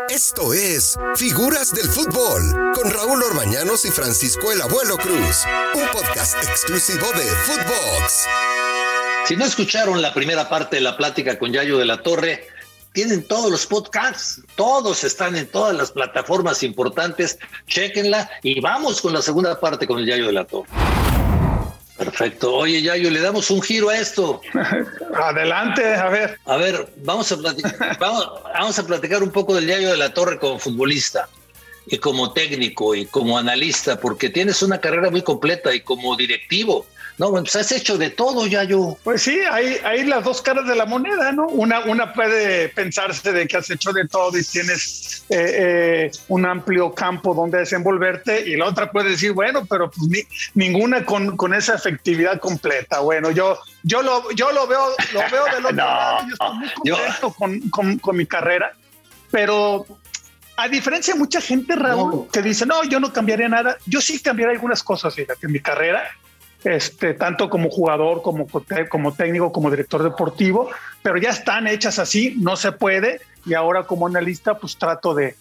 Esto es Figuras del Fútbol con Raúl Orbañanos y Francisco el Abuelo Cruz, un podcast exclusivo de Footbox. Si no escucharon la primera parte de la plática con Yayo de la Torre, tienen todos los podcasts, todos están en todas las plataformas importantes, chéquenla y vamos con la segunda parte con el Yayo de la Torre. Perfecto. Oye, Yayo, le damos un giro a esto. Adelante, a ver. A ver, vamos a platicar un poco del Yayo de la Torre como futbolista y como técnico y como analista, porque tienes una carrera muy completa y como directivo. No, pues has hecho de todo, Yayo. Pues sí, hay las dos caras de la moneda, ¿no? Una puede pensarse de que has hecho de todo y tienes un amplio campo donde desenvolverte, y la otra puede decir, bueno, pero pues ninguna con esa efectividad completa. Bueno, yo lo veo del otro lado. Yo estoy muy contento con mi carrera, pero a diferencia de mucha gente, Raúl, que dice, no, yo no cambiaría nada. Yo sí cambiaría algunas cosas, fíjate, en mi carrera. Tanto como jugador, como técnico, como director deportivo, pero ya están hechas así, no se puede, y ahora como analista pues trato de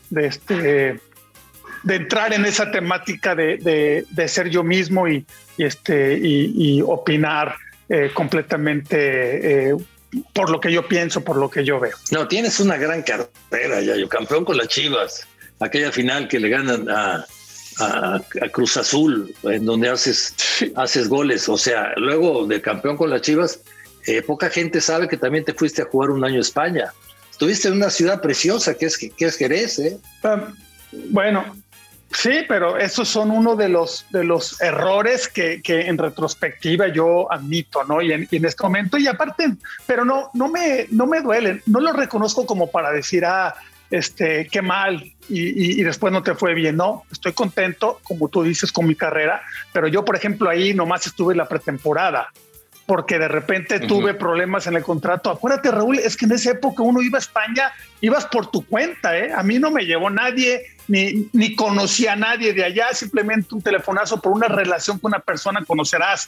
entrar en esa temática de ser yo mismo y opinar completamente por lo que yo pienso, por lo que yo veo. No, tienes una gran carrera, Yayo, campeón con las Chivas, aquella final que le ganan a Cruz Azul, en donde haces goles. O sea, luego de campeón con las Chivas, poca gente sabe que también te fuiste a jugar un año a España. Estuviste en una ciudad preciosa que es Jerez, ¿eh? Bueno, sí, pero esos son uno de los errores que en retrospectiva yo admito, ¿no? Y en este momento, y aparte, pero no me duelen, no lo reconozco como para decir, qué mal, y después no te fue bien. No, estoy contento, como tú dices, con mi carrera, pero yo, por ejemplo, ahí nomás estuve en la pretemporada, porque de repente tuve problemas en el contrato. Acuérdate, Raúl, es que en esa época uno iba a España, ibas por tu cuenta, ¿eh? A mí no me llevó nadie, ni conocía a nadie de allá, simplemente un telefonazo por una relación con una persona. Conocerás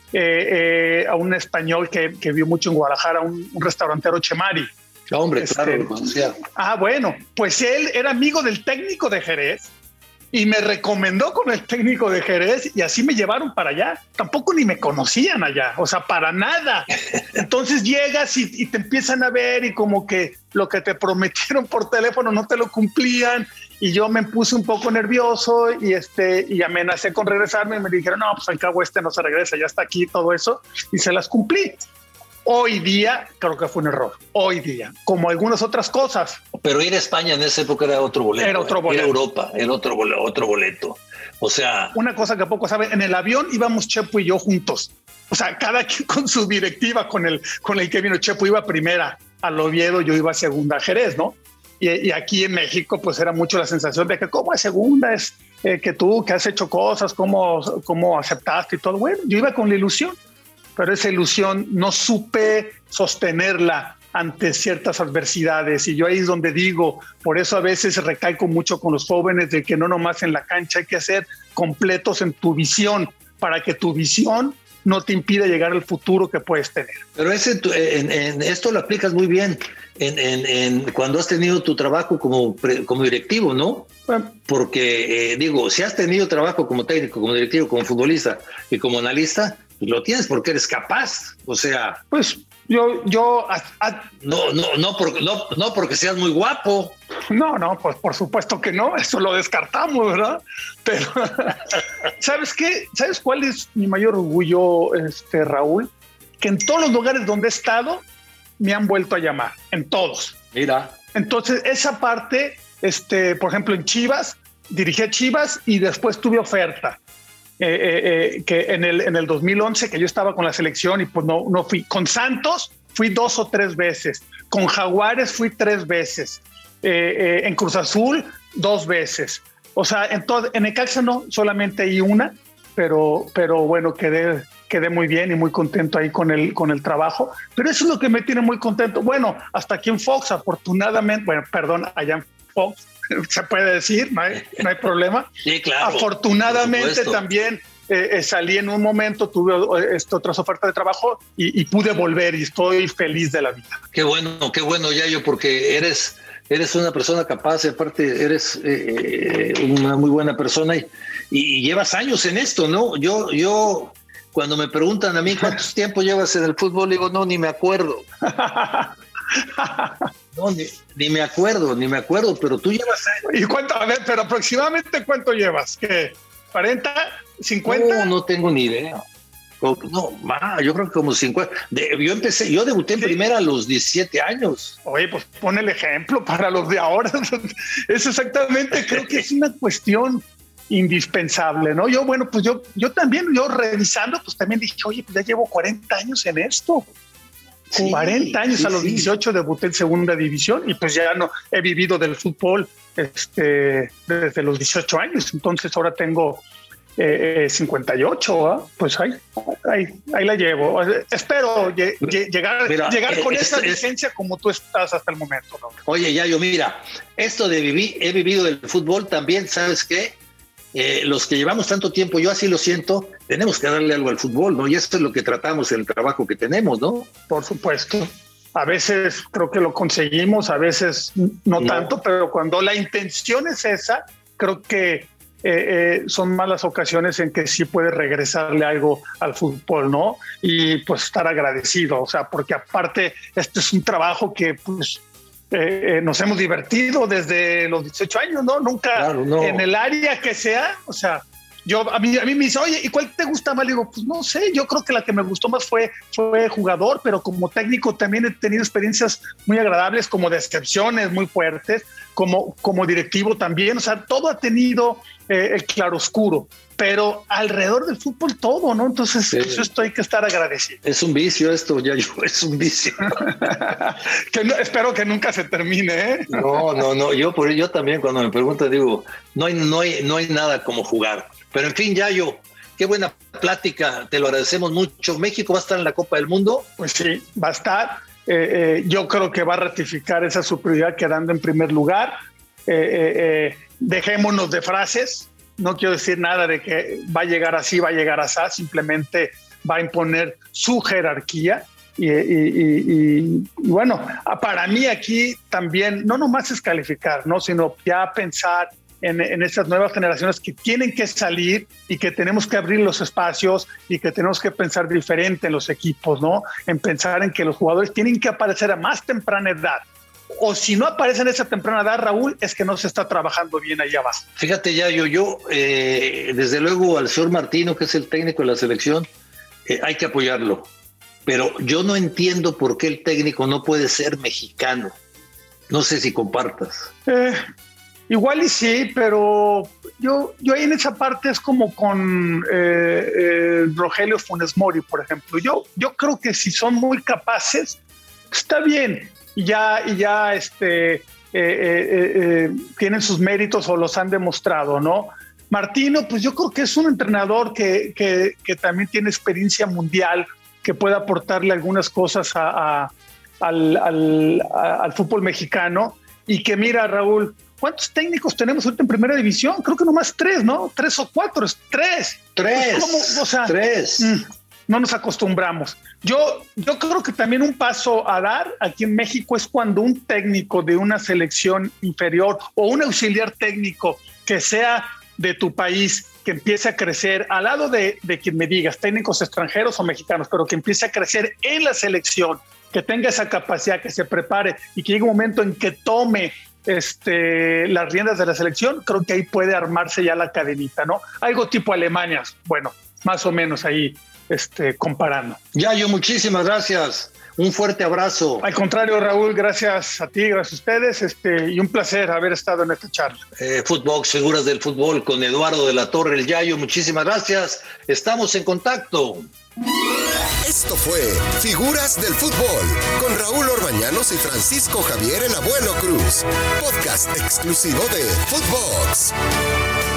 a un español que vio mucho en Guadalajara, un restaurantero, Chemari. Hombre, claro, lo conocía. Bueno, pues él era amigo del técnico de Jerez y me recomendó con el técnico de Jerez, y así me llevaron para allá. Tampoco ni me conocían allá, o sea, para nada. Entonces llegas y te empiezan a ver, y como que lo que te prometieron por teléfono no te lo cumplían, y yo me puse un poco nervioso y amenacé con regresarme, y me dijeron, no, pues al cabo no se regresa, ya está aquí, todo eso, y se las cumplí. Hoy día creo que fue un error, hoy día, como algunas otras cosas. Pero ir a España en esa época era otro boleto. Era otro boleto. Ir a Europa era otro boleto. O sea... Una cosa que poco saben, en el avión íbamos Chepo y yo juntos. O sea, cada quien con su directiva, con el que vino. Chepo iba primera al Oviedo, yo iba segunda a Jerez, ¿no? Y aquí en México pues era mucho la sensación de que como es segunda, es que tú que has hecho cosas, cómo aceptaste y todo. Bueno, yo iba con la ilusión, pero esa ilusión no supe sostenerla ante ciertas adversidades, y yo ahí es donde digo, por eso a veces recalco mucho con los jóvenes de que no nomás en la cancha, hay que ser completos en tu visión, para que tu visión no te impida llegar al futuro que puedes tener. Pero en esto lo aplicas muy bien cuando has tenido tu trabajo como directivo, ¿no? Porque si has tenido trabajo como técnico, como directivo, como futbolista y como analista, lo tienes porque eres capaz. O sea, pues yo no porque seas muy guapo. No, pues por supuesto que no, eso lo descartamos, ¿verdad? Pero ¿sabes qué? ¿Sabes cuál es mi mayor orgullo, Raúl? Que en todos los lugares donde he estado me han vuelto a llamar, en todos. Mira. Entonces, esa parte, por ejemplo, en Chivas, dirigí a Chivas y después tuve oferta. Que en el 2011, que yo estaba con la selección y pues no fui. Con Santos fui 2 o 3 veces. Con Jaguares fui 3 veces. En Cruz Azul 2 veces. O sea, en Necaxa no, solamente hay una, pero bueno, quedé muy bien y muy contento ahí con el trabajo. Pero eso es lo que me tiene muy contento. Bueno, hasta aquí en Fox, afortunadamente, allá en Fox, se puede decir, no hay problema. Sí, claro. Afortunadamente también salí en un momento, tuve otras ofertas de trabajo y pude volver, y estoy feliz de la vida. Qué bueno, Yayo, porque eres eres una persona capaz, y aparte eres una muy buena persona y llevas años en esto, ¿no? Yo cuando me preguntan a mí cuántos tiempo llevas en el fútbol, digo, no, ni me acuerdo. No, ni me acuerdo, pero tú llevas años. ¿Y cuánto? A ver, pero aproximadamente ¿cuánto llevas? ¿Qué? ¿40? ¿50? No tengo ni idea. No, yo creo que como 50. Yo debuté en primera a los 17 años. Oye, pues pon el ejemplo para los de ahora. Es exactamente, creo que es una cuestión indispensable, ¿no? Yo también, revisando, pues también dije, oye, pues ya llevo 40 años en esto. Sí, 40 años, sí, a los 18 debuté en segunda división y pues ya no he vivido del fútbol desde los 18 años. Entonces ahora tengo 58, ¿eh? Pues ahí la llevo. Espero llegar con esa licencia como tú estás hasta el momento, ¿no? Oye, Yayo, mira, esto de he vivido del fútbol también, ¿sabes qué? Los que llevamos tanto tiempo, yo así lo siento, tenemos que darle algo al fútbol, ¿no? Y esto es lo que tratamos en el trabajo que tenemos, ¿no? Por supuesto. A veces creo que lo conseguimos, a veces no tanto, pero cuando la intención es esa, creo que son malas ocasiones en que sí puede regresarle algo al fútbol, ¿no? Y pues estar agradecido, o sea, porque aparte este es un trabajo que pues nos hemos divertido desde los 18 años, ¿no? Nunca, claro, no. En el área que sea, o sea, a mí me dice, oye, ¿y cuál te gusta más? Le digo, pues no sé, yo creo que la que me gustó más fue jugador, pero como técnico también he tenido experiencias muy agradables, como decepciones muy fuertes, como directivo también, o sea, todo ha tenido el claroscuro, pero alrededor del fútbol todo, ¿no? Entonces, sí. Pues esto hay que estar agradecido. Es un vicio esto, Yayo, es un vicio. Espero que nunca se termine, ¿eh? No, yo también cuando me preguntan digo, no hay nada como jugar. Pero en fin, Yayo, qué buena plática, te lo agradecemos mucho. ¿México va a estar en la Copa del Mundo? Pues sí, va a estar. Yo creo que va a ratificar esa superioridad quedando en primer lugar. Dejémonos de frases, no quiero decir nada de que va a llegar así, va a llegar así, simplemente va a imponer su jerarquía y bueno, para mí aquí también no nomás es calificar, ¿no? Sino ya pensar en estas nuevas generaciones que tienen que salir y que tenemos que abrir los espacios y que tenemos que pensar diferente en los equipos, ¿no? En pensar en que los jugadores tienen que aparecer a más temprana edad. O si no aparecen a esa temprana edad, Raúl, es que no se está trabajando bien allá abajo. Fíjate, Yayo, yo desde luego al señor Martino, que es el técnico de la selección, hay que apoyarlo. Pero yo no entiendo por qué el técnico no puede ser mexicano. No sé si compartas. Igual y sí, pero yo ahí en esa parte es como con Rogelio Funes Mori, por ejemplo. Yo creo que si son muy capaces, está bien. Y ya tienen sus méritos o los han demostrado, ¿no? Martino, pues yo creo que es un entrenador que también tiene experiencia mundial, que puede aportarle algunas cosas al fútbol mexicano. Y que mira, Raúl, ¿cuántos técnicos tenemos ahorita en primera división? Creo que nomás 3, ¿no? 3 o 4, es 3. 3. ¿Cómo? O sea, 3. No nos acostumbramos. Yo creo que también un paso a dar aquí en México es cuando un técnico de una selección inferior o un auxiliar técnico que sea de tu país, que empiece a crecer al lado de quien me digas, técnicos extranjeros o mexicanos, pero que empiece a crecer en la selección, que tenga esa capacidad, que se prepare y que llegue un momento en que tome las riendas de la selección, creo que ahí puede armarse ya la cadenita, ¿no? Algo tipo Alemania, bueno, más o menos ahí comparando. Yayo, muchísimas gracias. Un fuerte abrazo. Al contrario, Raúl, gracias a ti, gracias a ustedes, y un placer haber estado en esta charla. Footbox, Figuras del Fútbol, con Eduardo de la Torre, el Yayo, muchísimas gracias. Estamos en contacto. Esto fue Figuras del Fútbol con Raúl Orbañanos y Francisco Javier el Abuelo Cruz. Podcast exclusivo de Footbox.